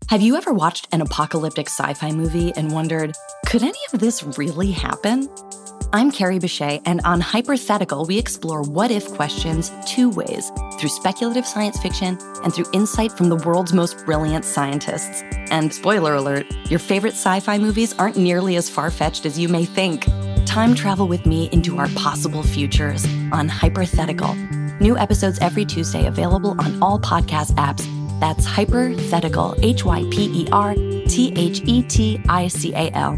Have you ever watched an apocalyptic sci-fi movie and wondered, could any of this really happen? I'm Carrie Bechet, and on Hypothetical, we explore what-if questions two ways, through speculative science fiction and through insight from the world's most brilliant scientists. And spoiler alert, your favorite sci-fi movies aren't nearly as far-fetched as you may think. Time travel with me into our possible futures on Hypothetical. New episodes every Tuesday, available on all podcast apps. That's Hypothetical, Hyperthetical.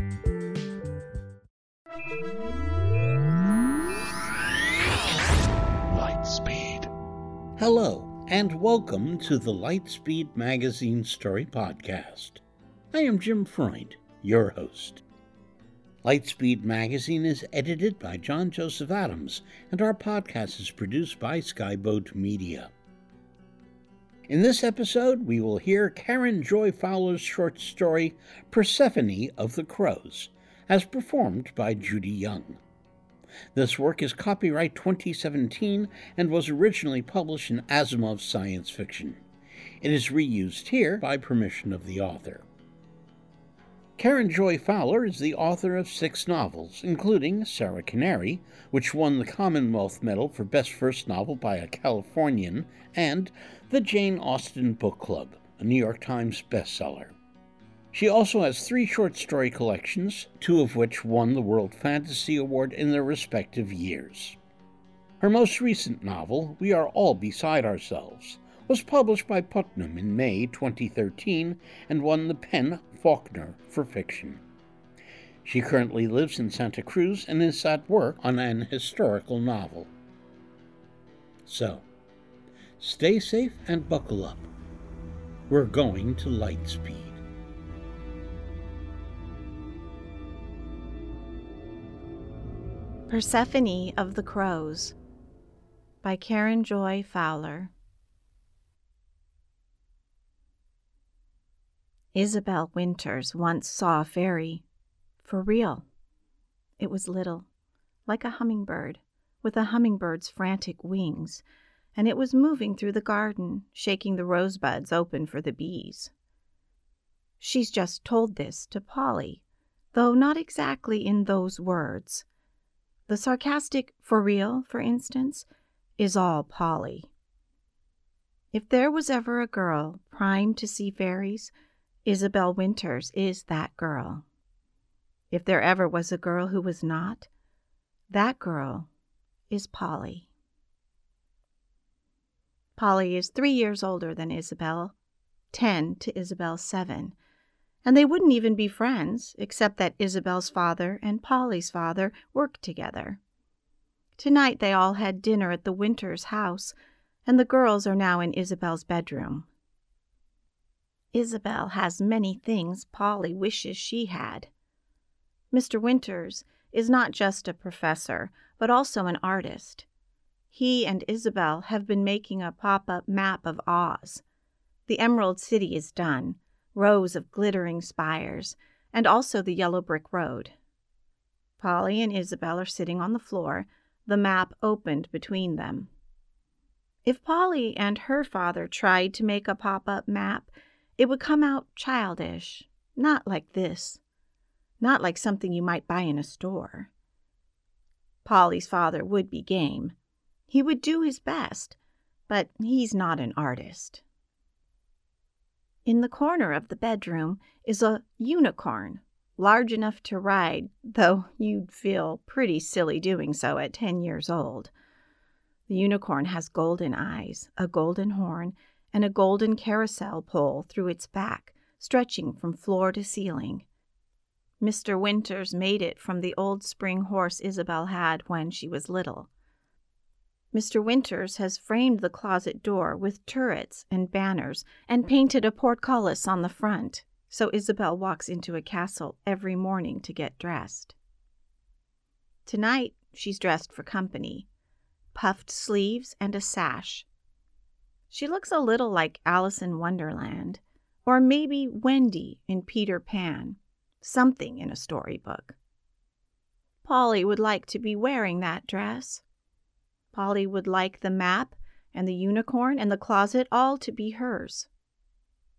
Lightspeed. Hello, and welcome to the Lightspeed Magazine Story Podcast. I am Jim Freund, your host. Lightspeed Magazine is edited by John Joseph Adams, and our podcast is produced by Skyboat Media. In this episode, we will hear Karen Joy Fowler's short story, Persephone of the Crows, as performed by Judy Young. This work is copyright 2017 and was originally published in Asimov's Science Fiction. It is reused here by permission of the author. Karen Joy Fowler is the author of 6 novels, including Sarah Canary, which won the Commonwealth Medal for Best First Novel by a Californian, and the Jane Austen Book Club, a New York Times bestseller. She also has 3 short story collections, 2 of which won the World Fantasy Award in their respective years. Her most recent novel, We Are All Beside Ourselves, was published by Putnam in May 2013 and won the PEN Faulkner for fiction. She currently lives in Santa Cruz and is at work on an historical novel. So, stay safe and buckle up. We're going to Lightspeed. Persephone of the Crows by Karen Joy Fowler. Isabel Winters once saw a fairy. For real. It was little, like a hummingbird, with a hummingbird's frantic wings, and it was moving through the garden, shaking the rosebuds open for the bees. She's just told this to Polly, though not exactly in those words. The sarcastic "for real," for instance, is all Polly. If there was ever a girl primed to see fairies, Isabel Winters is that girl. If there ever was a girl who was not, that girl is Polly. Polly is 3 years older than Isabel, 10 to Isabel's 7, and they wouldn't even be friends, except that Isabel's father and Polly's father worked together. Tonight they all had dinner at the Winters' house, and the girls are now in Isabel's bedroom. Isabel has many things Polly wishes she had. Mr. Winters is not just a professor, but also an artist. He and Isabel have been making a pop-up map of Oz. The Emerald City is done, rows of glittering spires, and also the yellow brick road. Polly and Isabel are sitting on the floor, the map opened between them. If Polly and her father tried to make a pop-up map, it would come out childish, not like this, not like something you might buy in a store. Polly's father would be game. He would do his best, but he's not an artist. In the corner of the bedroom is a unicorn, large enough to ride, though you'd feel pretty silly doing so at 10 years old. The unicorn has golden eyes, a golden horn, and a golden carousel pole through its back, stretching from floor to ceiling. Mr. Winters made it from the old spring horse Isabel had when she was little. Mr. Winters has framed the closet door with turrets and banners and painted a portcullis on the front, so Isabel walks into a castle every morning to get dressed. Tonight, she's dressed for company. Puffed sleeves and a sash. She looks a little like Alice in Wonderland, or maybe Wendy in Peter Pan, something in a storybook. Polly would like to be wearing that dress. Polly would like the map and the unicorn and the closet all to be hers.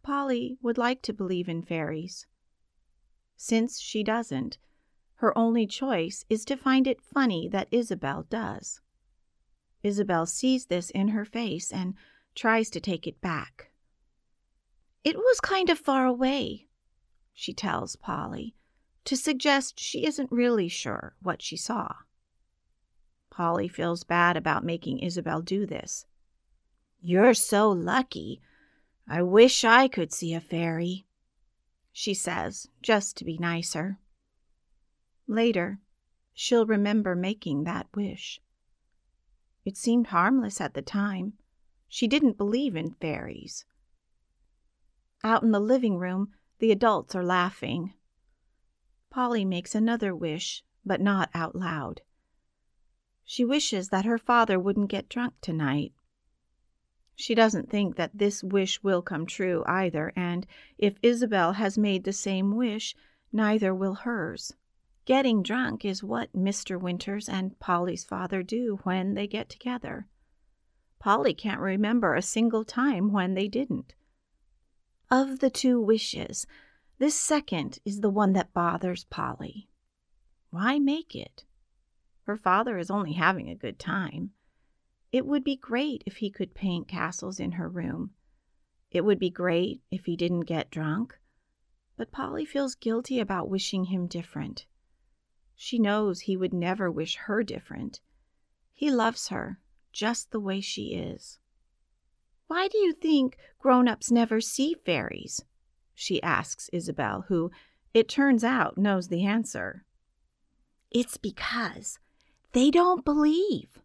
Polly would like to believe in fairies. Since she doesn't, her only choice is to find it funny that Isabel does. Isabel sees this in her face and tries to take it back. "It was kind of far away," she tells Polly, to suggest she isn't really sure what she saw. Polly feels bad about making Isabel do this. "You're so lucky. I wish I could see a fairy," she says, just to be nicer. Later, she'll remember making that wish. It seemed harmless at the time. She didn't believe in fairies. Out in the living room, the adults are laughing. Polly makes another wish, but not out loud. She wishes that her father wouldn't get drunk tonight. She doesn't think that this wish will come true either, and if Isabel has made the same wish, neither will hers. Getting drunk is what Mr. Winters and Polly's father do when they get together. Polly can't remember a single time when they didn't. Of the two wishes, this second is the one that bothers Polly. Why make it? Her father is only having a good time. It would be great if he could paint castles in her room. It would be great if he didn't get drunk. But Polly feels guilty about wishing him different. She knows he would never wish her different. He loves her just the way she is. "Why do you think grown-ups never see fairies?" she asks Isabel, who, it turns out, knows the answer. "It's because they don't believe."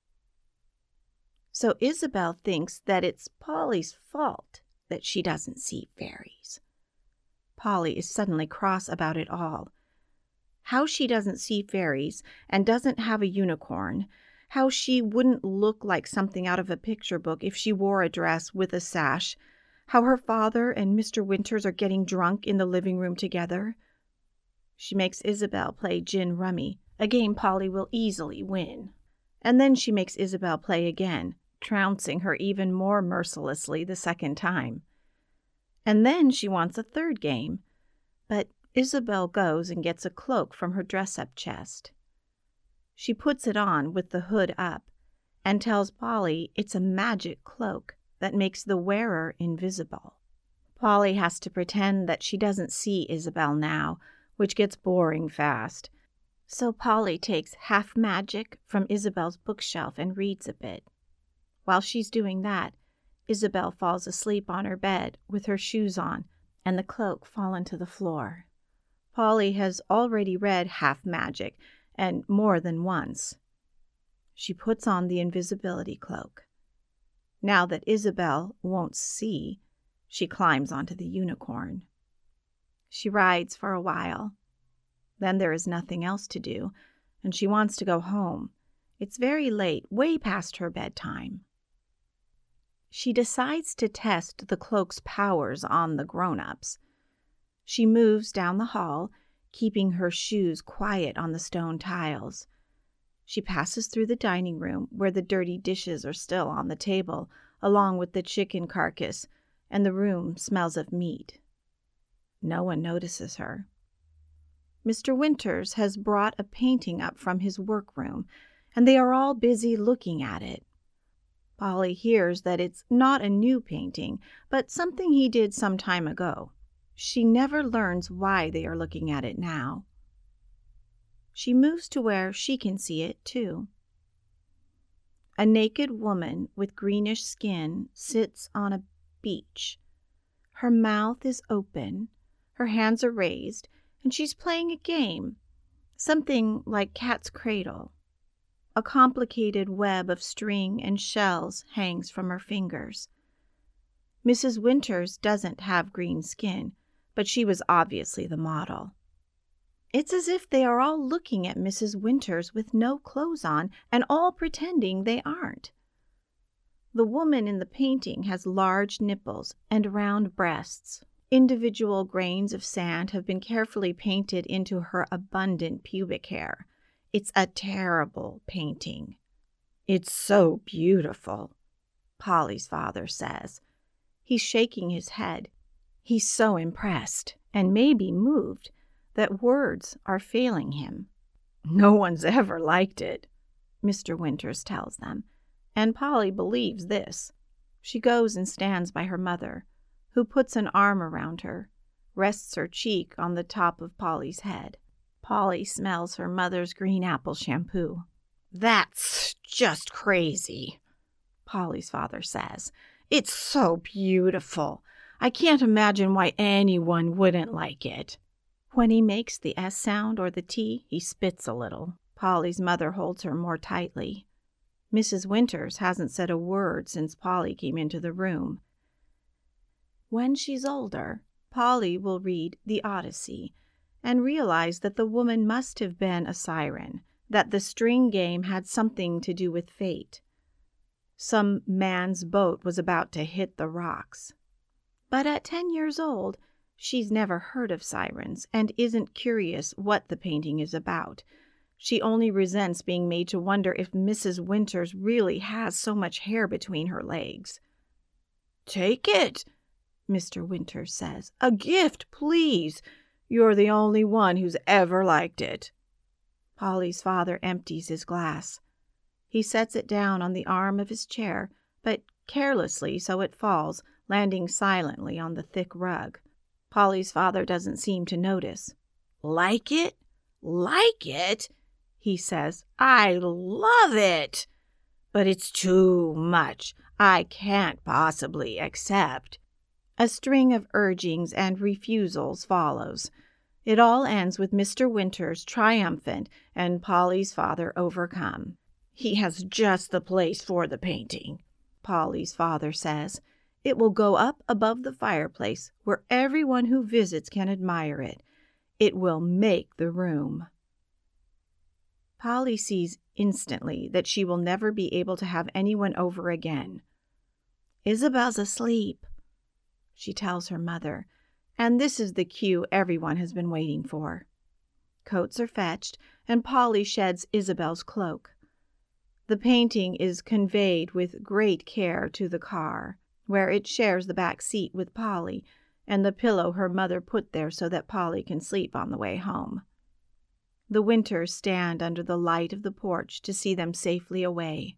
So Isabel thinks that it's Polly's fault that she doesn't see fairies. Polly is suddenly cross about it all. How she doesn't see fairies and doesn't have a unicorn, how she wouldn't look like something out of a picture book if she wore a dress with a sash, how her father and Mr. Winters are getting drunk in the living room together. She makes Isabel play gin rummy, a game Polly will easily win. And then she makes Isabel play again, trouncing her even more mercilessly the second time. And then she wants a third game, but Isabel goes and gets a cloak from her dress-up chest. She puts it on with the hood up and tells Polly it's a magic cloak that makes the wearer invisible. Polly has to pretend that she doesn't see Isabel now, which gets boring fast. So Polly takes Half Magic from Isabel's bookshelf and reads a bit. While she's doing that, Isabel falls asleep on her bed with her shoes on and the cloak fallen to the floor. Polly has already read Half Magic, and more than once. She puts on the invisibility cloak. Now that Isabel won't see, she climbs onto the unicorn. She rides for a while. Then there is nothing else to do, and she wants to go home. It's very late, way past her bedtime. She decides to test the cloak's powers on the grown-ups. She moves down the hall, keeping her shoes quiet on the stone tiles. She passes through the dining room, where the dirty dishes are still on the table, along with the chicken carcass, and the room smells of meat. No one notices her. Mr. Winters has brought a painting up from his workroom, and they are all busy looking at it. Polly hears that it's not a new painting, but something he did some time ago. She never learns why they are looking at it now. She moves to where she can see it, too. A naked woman with greenish skin sits on a beach. Her mouth is open, her hands are raised, and she's playing a game, something like Cat's Cradle. A complicated web of string and shells hangs from her fingers. Mrs. Winters doesn't have green skin, but she was obviously the model. It's as if they are all looking at Mrs. Winters with no clothes on and all pretending they aren't. The woman in the painting has large nipples and round breasts. Individual grains of sand have been carefully painted into her abundant pubic hair. It's a terrible painting. "It's so beautiful," Polly's father says. He's shaking his head. He's so impressed and maybe moved that words are failing him. No one's ever liked it, Mr. Winters tells them, and Polly believes this. She goes and stands by her mother, who puts an arm around her, rests her cheek on the top of Polly's head. Polly smells her mother's green apple shampoo. "That's just crazy," Polly's father says. "It's so beautiful. I can't imagine why anyone wouldn't like it." When he makes the S sound or the T, he spits a little. Polly's mother holds her more tightly. Mrs. Winters hasn't said a word since Polly came into the room. When she's older, Polly will read the Odyssey and realize that the woman must have been a siren, that the string game had something to do with fate. Some man's boat was about to hit the rocks. But at 10 years old, she's never heard of sirens and isn't curious what the painting is about. She only resents being made to wonder if Mrs. Winters really has so much hair between her legs. "Take it," Mr. Winters says. "A gift, please. You're the only one who's ever liked it." Polly's father empties his glass. He sets it down on the arm of his chair, but carelessly so it falls, landing silently on the thick rug. Polly's father doesn't seem to notice. "Like it? Like it?" he says. "I love it. But it's too much. I can't possibly accept." A string of urgings and refusals follows. It all ends with Mr. Winters triumphant and Polly's father overcome. "He has just the place for the painting," Polly's father says. "It will go up above the fireplace where everyone who visits can admire it. It will make the room." Polly sees instantly that she will never be able to have anyone over again. "Isabel's asleep," she tells her mother, and this is the cue everyone has been waiting for. Coats are fetched, and Polly sheds Isabel's cloak. The painting is conveyed with great care to the car, where it shares the back seat with Polly and the pillow her mother put there so that Polly can sleep on the way home. The Winters stand under the light of the porch to see them safely away.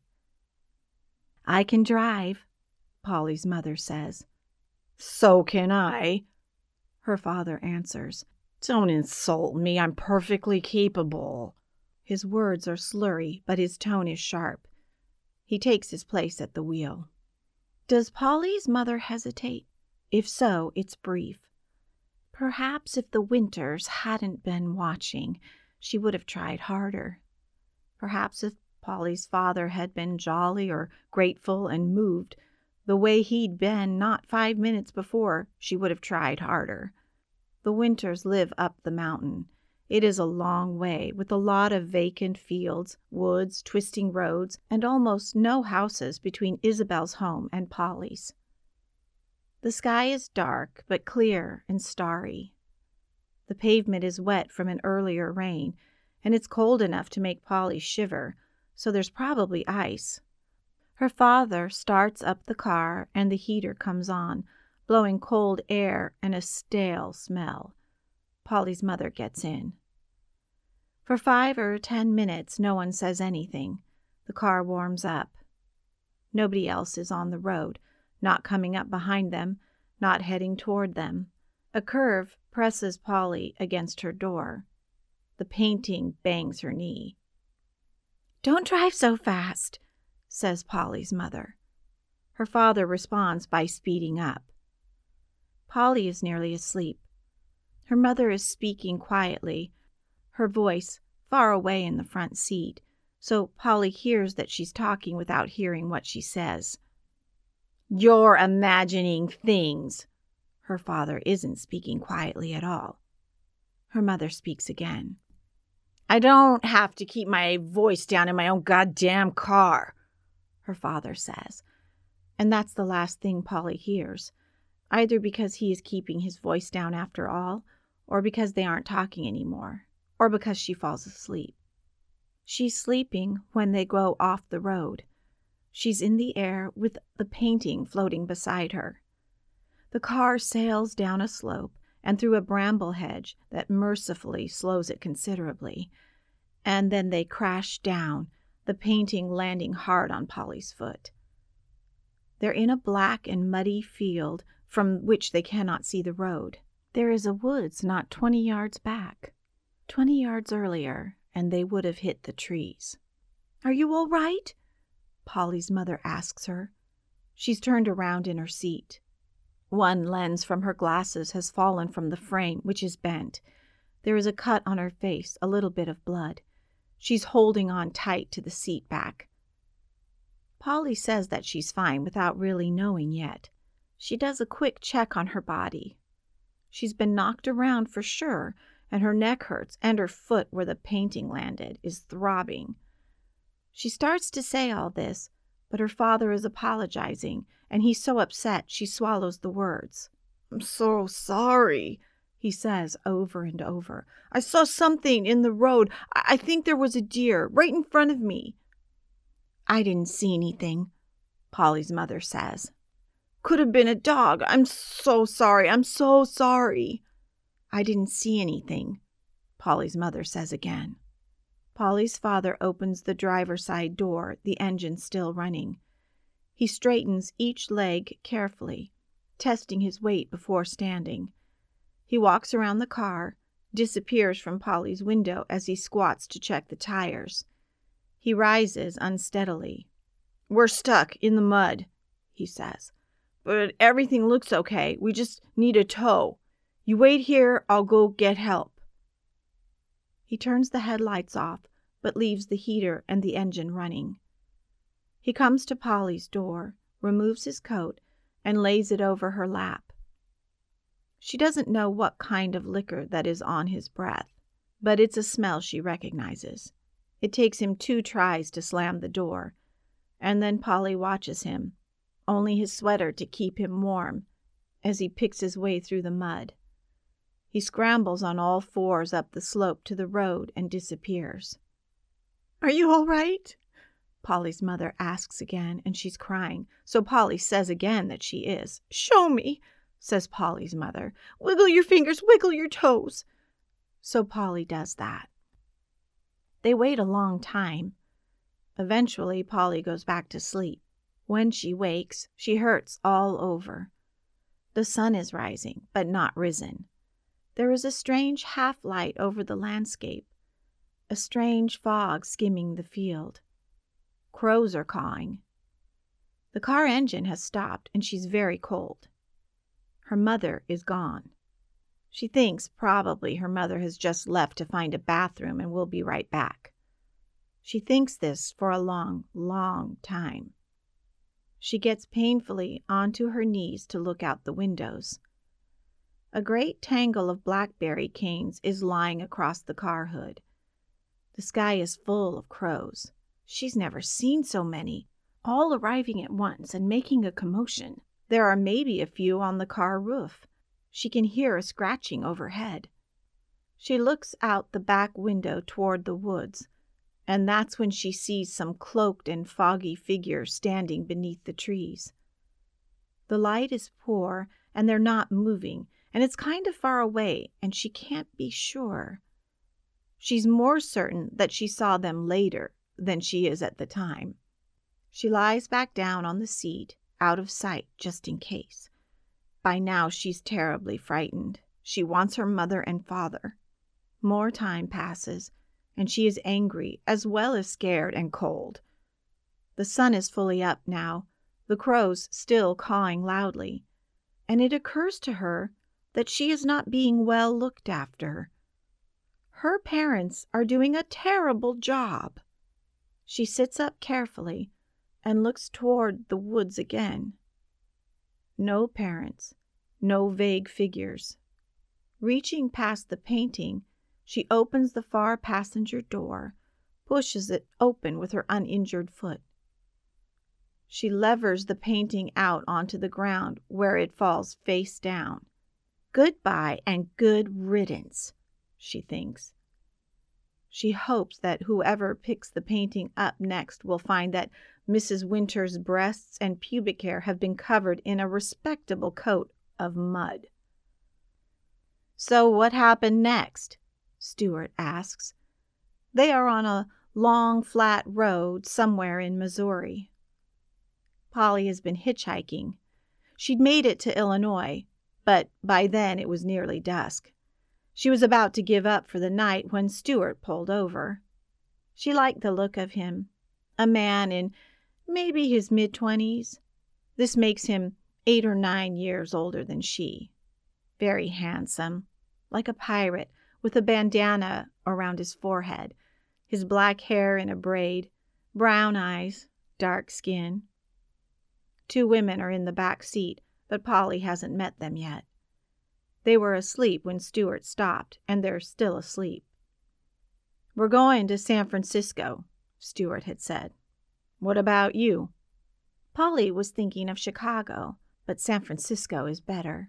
"I can drive," Polly's mother says. "So can I," her father answers. "Don't insult me. I'm perfectly capable." His words are slurry, but his tone is sharp. He takes his place at the wheel. Does Polly's mother hesitate? If so, it's brief. Perhaps if the Winters hadn't been watching, she would have tried harder. Perhaps if Polly's father had been jolly or grateful and moved, the way he'd been not 5 minutes before, she would have tried harder. The Winters live up the mountain. It is a long way, with a lot of vacant fields, woods, twisting roads, and almost no houses between Isabel's home and Polly's. The sky is dark, but clear and starry. The pavement is wet from an earlier rain, and it's cold enough to make Polly shiver, so there's probably ice. Her father starts up the car, and the heater comes on, blowing cold air and a stale smell. Polly's mother gets in. For 5 or 10 minutes, no one says anything. The car warms up. Nobody else is on the road, not coming up behind them, not heading toward them. A curve presses Polly against her door. The painting bangs her knee. "Don't drive so fast," says Polly's mother. Her father responds by speeding up. Polly is nearly asleep. Her mother is speaking quietly, her voice far away in the front seat, so Polly hears that she's talking without hearing what she says. "You're imagining things." Her father isn't speaking quietly at all. Her mother speaks again. "I don't have to keep my voice down in my own goddamn car," her father says. And that's the last thing Polly hears, either because he is keeping his voice down after all, or because they aren't talking anymore, or because she falls asleep. She's sleeping when they go off the road. She's in the air with the painting floating beside her. The car sails down a slope and through a bramble hedge that mercifully slows it considerably, and then they crash down, the painting landing hard on Polly's foot. They're in a black and muddy field from which they cannot see the road. There is a woods not 20 yards back. 20 yards earlier, and they would have hit the trees. "Are you all right?" Polly's mother asks her. She's turned around in her seat. One lens from her glasses has fallen from the frame, which is bent. There is a cut on her face, a little bit of blood. She's holding on tight to the seat back. Polly says that she's fine without really knowing yet. She does a quick check on her body. She's been knocked around for sure, and her neck hurts, and her foot where the painting landed is throbbing. She starts to say all this, but her father is apologizing, and he's so upset she swallows the words. "I'm so sorry," he says over and over. "I saw something in the road. I think there was a deer right in front of me." "I didn't see anything," Polly's mother says. "Could have been a dog. I'm so sorry. I'm so sorry." "I didn't see anything," Polly's mother says again. Polly's father opens the driver's side door, the engine still running. He straightens each leg carefully, testing his weight before standing. He walks around the car, disappears from Polly's window as he squats to check the tires. He rises unsteadily. "We're stuck in the mud," he says. "But everything looks okay. We just need a tow. You wait here, I'll go get help." He turns the headlights off, but leaves the heater and the engine running. He comes to Polly's door, removes his coat, and lays it over her lap. She doesn't know what kind of liquor that is on his breath, but it's a smell she recognizes. It takes him 2 tries to slam the door, and then Polly watches him, only his sweater to keep him warm, as he picks his way through the mud. He scrambles on all 4s up the slope to the road and disappears. "Are you all right?" Polly's mother asks again, and she's crying, so Polly says again that she is. "Show me," says Polly's mother. "Wiggle your fingers, wiggle your toes." So Polly does that. They wait a long time. Eventually, Polly goes back to sleep. When she wakes, she hurts all over. The sun is rising, but not risen. There is a strange half-light over the landscape, a strange fog skimming the field. Crows are cawing. The car engine has stopped, and she's very cold. Her mother is gone. She thinks probably her mother has just left to find a bathroom and will be right back. She thinks this for a long, long time. She gets painfully onto her knees to look out the windows. A great tangle of blackberry canes is lying across the car hood. The sky is full of crows. She's never seen so many, all arriving at once and making a commotion. There are maybe a few on the car roof. She can hear a scratching overhead. She looks out the back window toward the woods, and that's when she sees some cloaked and foggy figure standing beneath the trees. The light is poor, and they're not moving, and it's kind of far away, and she can't be sure. She's more certain that she saw them later than she is at the time. She lies back down on the seat, out of sight, just in case. By now she's terribly frightened. She wants her mother and father. More time passes, and she is angry as well as scared and cold. The sun is fully up now, the crows still cawing loudly, and it occurs to her that she is not being well looked after. Her parents are doing a terrible job. She sits up carefully and looks toward the woods again. No parents, no vague figures. Reaching past the painting, she opens the far passenger door, pushes it open with her uninjured foot. She levers the painting out onto the ground where it falls face down. Goodbye and good riddance, she thinks. She hopes that whoever picks the painting up next will find that Mrs. Winter's breasts and pubic hair have been covered in a respectable coat of mud. "So what happened next?" Stuart asks. They are on a long, flat road somewhere in Missouri. Polly has been hitchhiking. She'd made it to Illinois, but by then it was nearly dusk. She was about to give up for the night when Stuart pulled over. She liked the look of him, a man in maybe his mid-20s. This makes him 8 or 9 years older than she. Very handsome, like a pirate, with a bandana around his forehead, his black hair in a braid, brown eyes, dark skin. 2 women are in the back seat, but Polly hasn't met them yet. They were asleep when Stuart stopped, and they're still asleep. "We're going to San Francisco," Stuart had said. "What about you?" Polly was thinking of Chicago, but San Francisco is better.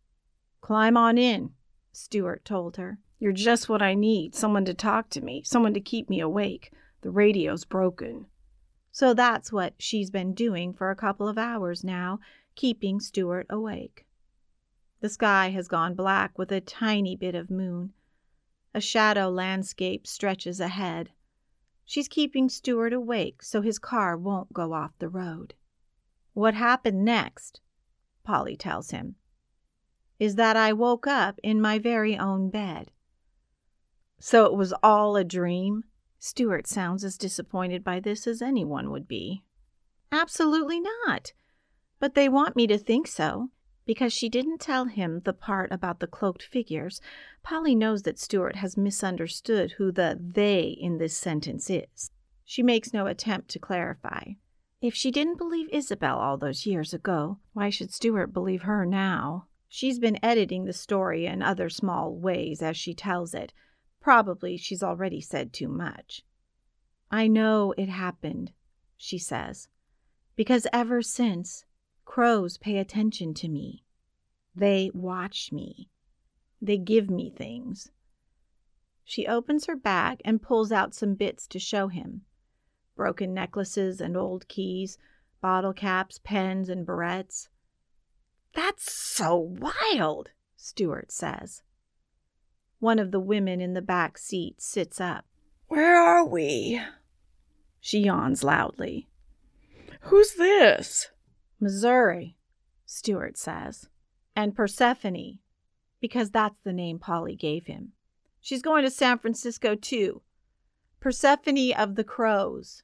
"Climb on in," Stuart told her. "You're just what I need, someone to talk to me, someone to keep me awake. The radio's broken." So that's what she's been doing for a couple of hours now, keeping Stuart awake. The sky has gone black with a tiny bit of moon. A shadow landscape stretches ahead. She's keeping Stuart awake so his car won't go off the road. "What happened next," Polly tells him, "is that I woke up in my very own bed." "So it was all a dream?" Stuart sounds as disappointed by this as anyone would be. "Absolutely not. But they want me to think so." Because she didn't tell him the part about the cloaked figures, Polly knows that Stuart has misunderstood who the "they" in this sentence is. She makes no attempt to clarify. If she didn't believe Isabel all those years ago, why should Stuart believe her now? She's been editing the story in other small ways as she tells it. Probably she's already said too much. "I know it happened," she says, "because ever since, crows pay attention to me. They watch me. They give me things." She opens her bag and pulls out some bits to show him. Broken necklaces and old keys, bottle caps, pens, and barrettes. "That's so wild," Stuart says. One of the women in the back seat sits up. "Where are we?" She yawns loudly. "Who's this?" "Missouri," Stuart says. "And Persephone, because that's the name Polly gave him. She's going to San Francisco, too. Persephone of the Crows."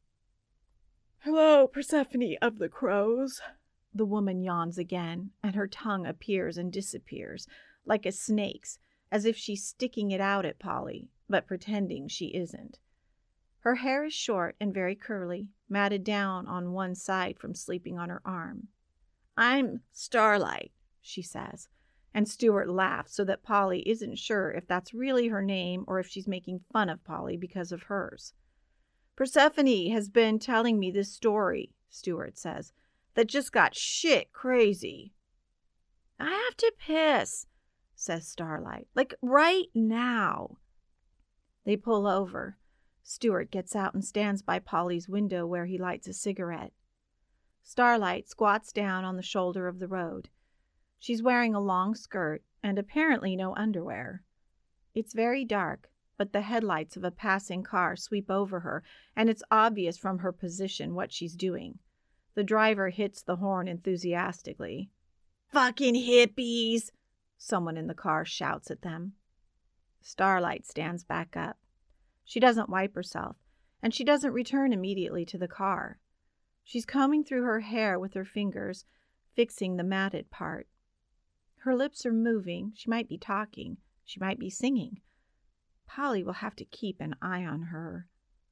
"Hello, Persephone of the Crows." The woman yawns again, and her tongue appears and disappears, like a snake's, as if she's sticking it out at Polly, but pretending she isn't. Her hair is short and very curly, matted down on one side from sleeping on her arm. "I'm Starlight," she says, and Stuart laughs so that Polly isn't sure if that's really her name or if she's making fun of Polly because of hers. "Persephone has been telling me this story," Stuart says, "that just got shit crazy." "I have to piss," says Starlight, "like right now." They pull over. Stuart gets out and stands by Polly's window where he lights a cigarette. Starlight squats down on the shoulder of the road. She's wearing a long skirt and apparently no underwear. It's very dark, but the headlights of a passing car sweep over her, and it's obvious from her position what she's doing. The driver hits the horn enthusiastically. "Fucking hippies!" someone in the car shouts at them. Starlight stands back up. She doesn't wipe herself, and she doesn't return immediately to the car. She's combing through her hair with her fingers, fixing the matted part. Her lips are moving. She might be talking. She might be singing. Polly will have to keep an eye on her.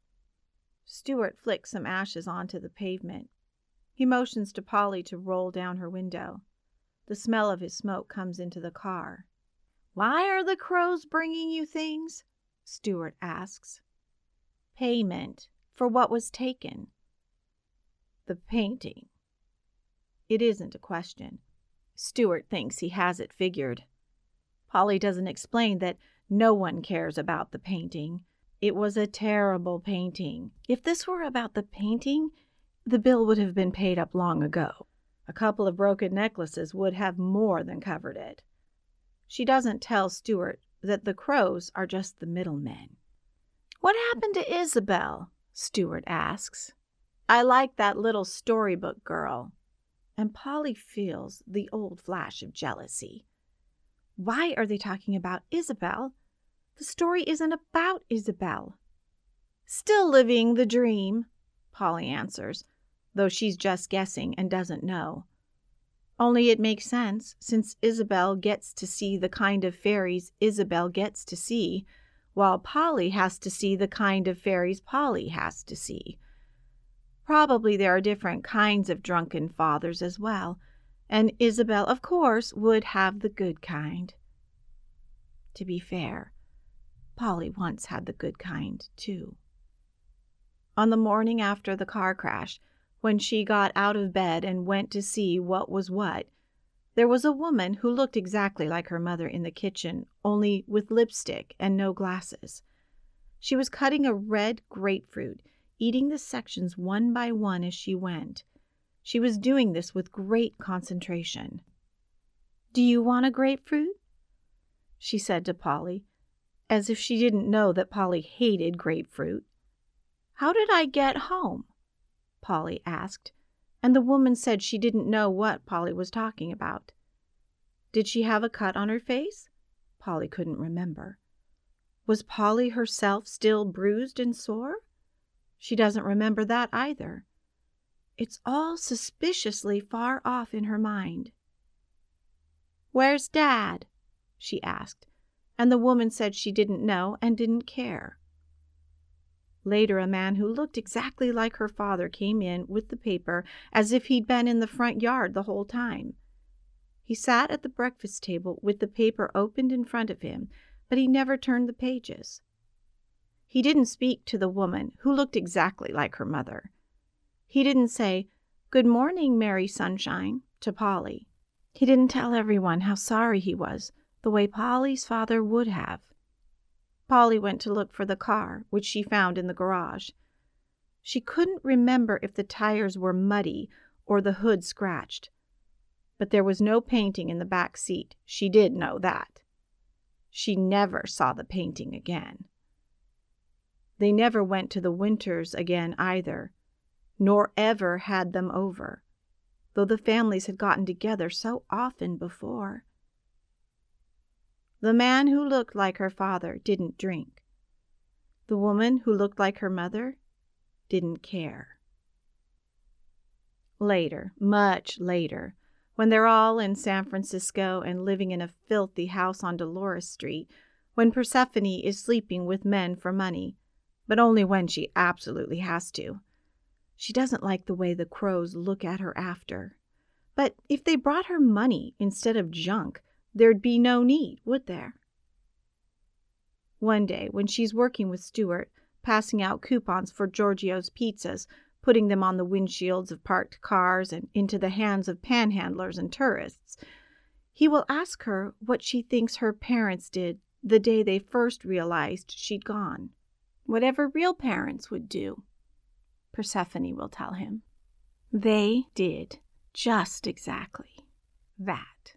Stuart flicks some ashes onto the pavement. He motions to Polly to roll down her window. The smell of his smoke comes into the car. "Why are the crows bringing you things?" Stuart asks. "Payment for what was taken." "The painting." It isn't a question. Stuart thinks he has it figured. Polly doesn't explain that no one cares about the painting. It was a terrible painting. If this were about the painting, the bill would have been paid up long ago. A couple of broken necklaces would have more than covered it. She doesn't tell Stuart that the Crows are just the middlemen. "What happened to Isabel?" Stuart asks. "I like that little storybook girl." And Polly feels the old flash of jealousy. Why are they talking about Isabel? The story isn't about Isabel. "Still living the dream," Polly answers, though she's just guessing and doesn't know. Only it makes sense, since Isabel gets to see the kind of fairies Isabel gets to see, while Polly has to see the kind of fairies Polly has to see. Probably there are different kinds of drunken fathers as well, and Isabel, of course, would have the good kind. To be fair, Polly once had the good kind, too. On the morning after the car crash, when she got out of bed and went to see what was what, there was a woman who looked exactly like her mother in the kitchen, only with lipstick and no glasses. She was cutting a red grapefruit, eating the sections one by one as she went. She was doing this with great concentration. "Do you want a grapefruit?" she said to Polly, as if she didn't know that Polly hated grapefruit. "How did I get home?" Polly asked, and the woman said she didn't know what Polly was talking about. Did she have a cut on her face? Polly couldn't remember. Was Polly herself still bruised and sore? She doesn't remember that either. It's all suspiciously far off in her mind. "Where's Dad?" she asked, and the woman said she didn't know and didn't care. Later, a man who looked exactly like her father came in with the paper as if he'd been in the front yard the whole time. He sat at the breakfast table with the paper opened in front of him, but he never turned the pages. He didn't speak to the woman who looked exactly like her mother. He didn't say, "Good morning, Mary Sunshine," to Polly. He didn't tell everyone how sorry he was, the way Polly's father would have. Polly went to look for the car, which she found in the garage. She couldn't remember if the tires were muddy or the hood scratched. But there was no painting in the back seat. She did know that. She never saw the painting again. They never went to the Winters again either, nor ever had them over, though the families had gotten together so often before. The man who looked like her father didn't drink. The woman who looked like her mother didn't care. Later, much later, when they're all in San Francisco and living in a filthy house on Dolores Street, when Persephone is sleeping with men for money, but only when she absolutely has to. She doesn't like the way the Crows look at her after. But if they brought her money instead of junk, there'd be no need, would there? One day, when she's working with Stuart, passing out coupons for Giorgio's pizzas, putting them on the windshields of parked cars and into the hands of panhandlers and tourists, he will ask her what she thinks her parents did the day they first realized she'd gone. Whatever real parents would do, Persephone will tell him. They did just exactly that.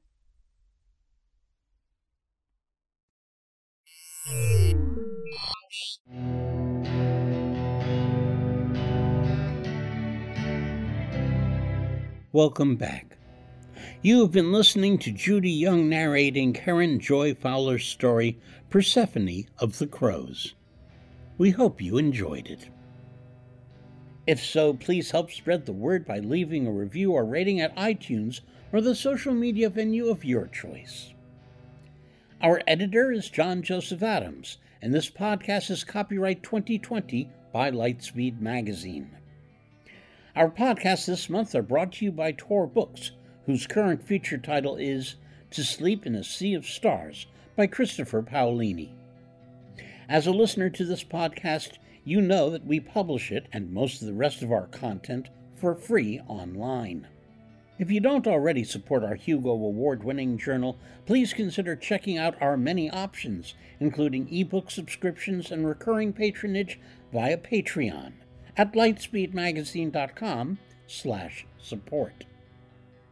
Welcome back. You have been listening to Judy Young narrating Karen Joy Fowler's story, Persephone of the Crows. We hope you enjoyed it. If so, please help spread the word by leaving a review or rating at iTunes or the social media venue of your choice. Our editor is John Joseph Adams, and this podcast is copyright 2020 by Lightspeed Magazine. Our podcasts this month are brought to you by Tor Books, whose current feature title is To Sleep in a Sea of Stars by Christopher Paolini. As a listener to this podcast, you know that we publish it and most of the rest of our content for free online. If you don't already support our Hugo Award-winning journal, please consider checking out our many options, including ebook subscriptions and recurring patronage via Patreon at lightspeedmagazine.com/support.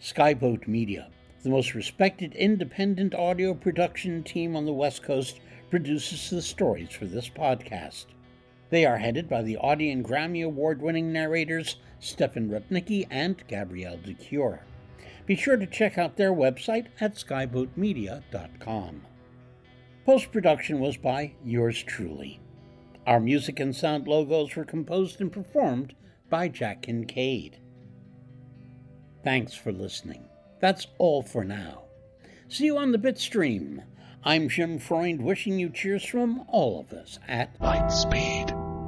Skyboat Media, the most respected independent audio production team on the West Coast, produces the stories for this podcast. They are headed by the Audie and Grammy Award-winning narrators Stefan Rudnicki and Gabrielle de Cure. Be sure to check out their website at skyboatmedia.com. Post-production was by yours truly. Our music and sound logos were composed and performed by Jack Kincaid. Thanks for listening. That's all for now. See you on the Bitstream. I'm Jim Freund, wishing you cheers from all of us at Lightspeed.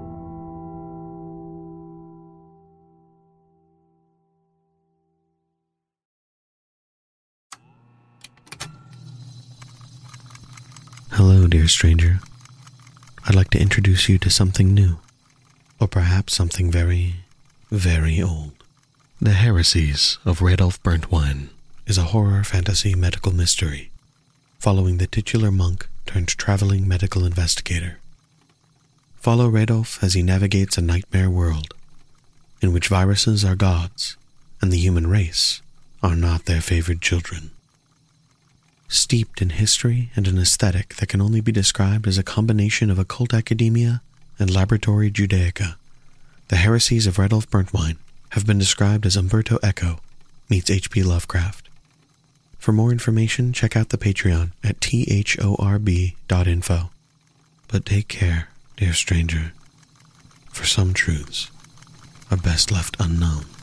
Hello, dear stranger. I'd like to introduce you to something new, or perhaps something very, very old. The Heresies of Radolf Burntwine is a horror fantasy medical mystery following the titular monk turned traveling medical investigator. Follow Radolf as he navigates a nightmare world in which viruses are gods and the human race are not their favored children. Steeped in history and an aesthetic that can only be described as a combination of occult academia and laboratory Judaica, the Heresies of Radolf Burntwine have been described as Umberto Eco meets H.P. Lovecraft. For more information, check out the Patreon at thorb.info. But take care, dear stranger, for some truths are best left unknown.